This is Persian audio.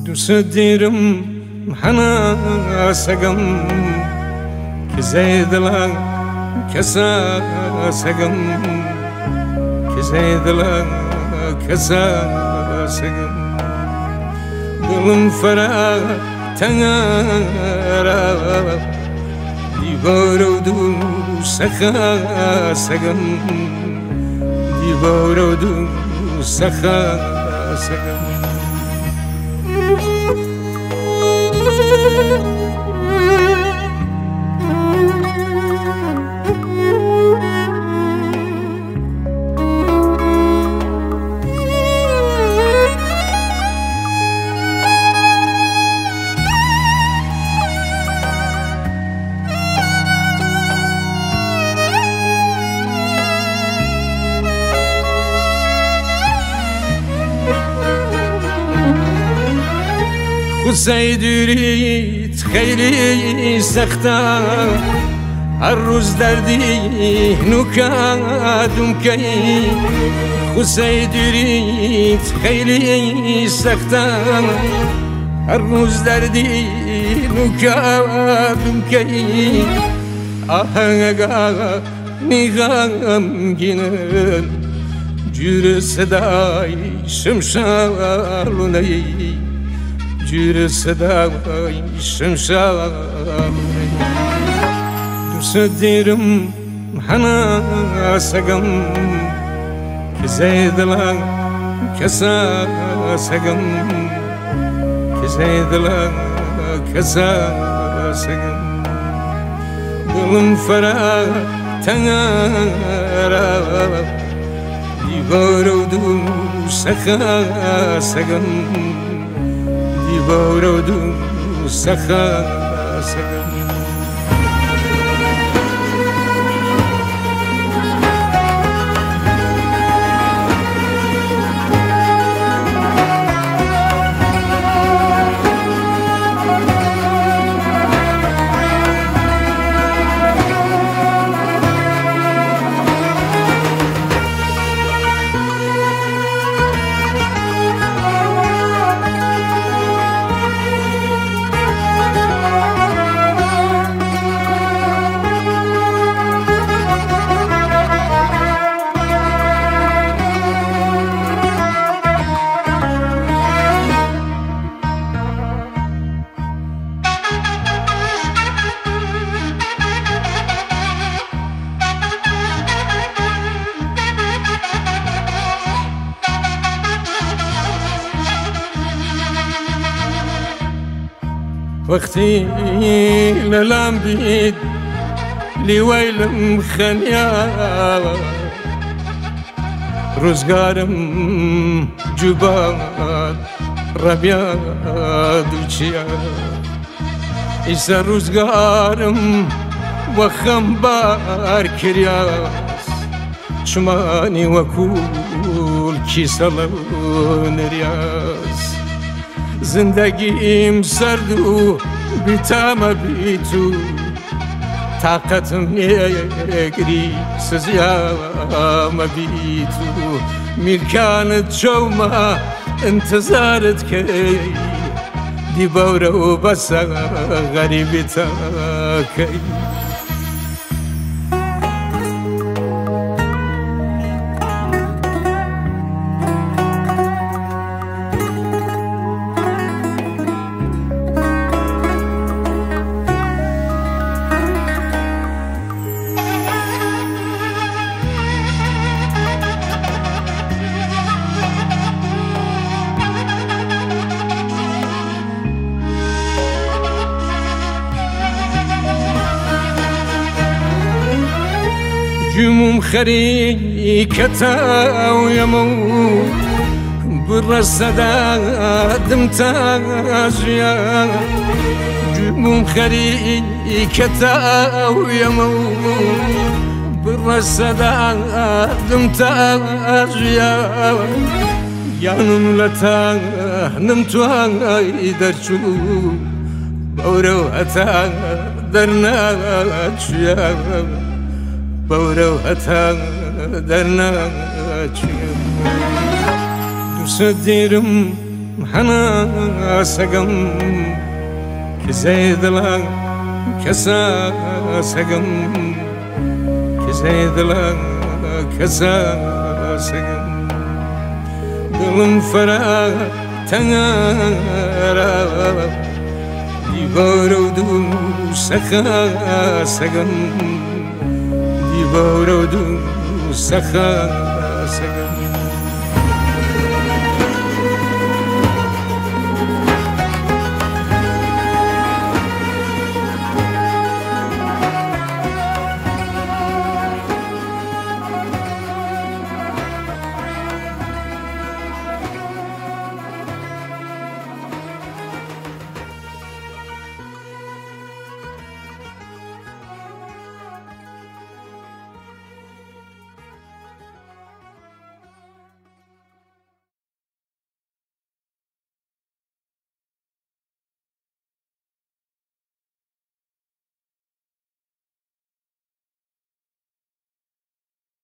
دوست دیرم حنا سگم که زیدلا کسا سگم که زیدلا کسا سگم دلم فرا تنگارا دیوار و دوست خا سگم دیوار و دوست خا سگم خسای دوریت خیلی سخته هر روز دردی نکادم کی خسای دوریت خیلی سخته هر روز دردی نکادم کی آهنگا میگم گینن جور صدای شمشالونی جور صدای شمشال دوست دیرم حنا سگم که زیدلا کسا سگم که زیدلا کسا سگم دلم فرا تنگارا دیوار و دوست خا سگم دیوار و دوست خا سگم وقتی للم بید لیویلم خنیا روزگارم جوبان ربیاد و چیا ایسا روزگارم وخم بار کریاس چمانی وکول کی سلون ریاس زندگیم سرد و بیتام بیتو طاقتم نگری سزیام بیتو میرکانت شوما انتظارت کی دی بورو بس غریبتا کی جموم خريكتا ويمو بالرصدا دمتاجيا جموم خريكتا ويمو بالرصدا دمتاجيا يانم لتا نمتوان ايدرشو بورو اتا درنا تشيا بورو اتا درنا تشيا دوست دیرم هنا سقم كزيد لا كسا سقم كزيد لا كسا سقم دلم فرا تنارا دیوارو دو سخا سقم دیوارو دو سخا سقم